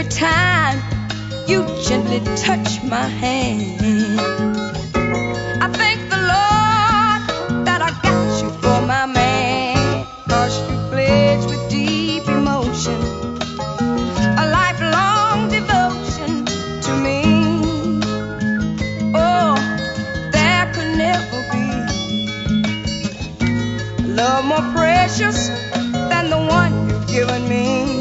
time you gently touch my hand. I thank the Lord that I got you for my man, 'cause you pledged with deep emotion a lifelong devotion to me. Oh, there could never be love more precious than the one you've given me.